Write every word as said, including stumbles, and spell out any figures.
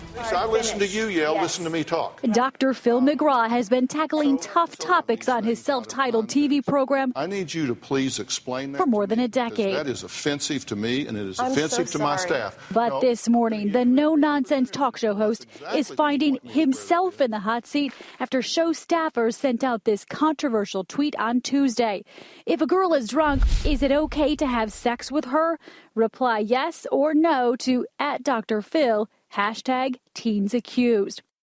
So I listen to you yell, yes. Listen to me talk. Doctor Phil McGraw has been tackling so, tough so topics on his self-titled T V program. I need you to please explain that for more than a decade. That is offensive to me, and it is I'm offensive so to my staff. But no. this morning, the no-nonsense talk show host exactly is finding himself in the hot seat after show staffers sent out this controversial tweet on Tuesday. If a girl is drunk, is it okay to have sex with her? Reply yes or no to at Doctor Phil, hashtag teens accused.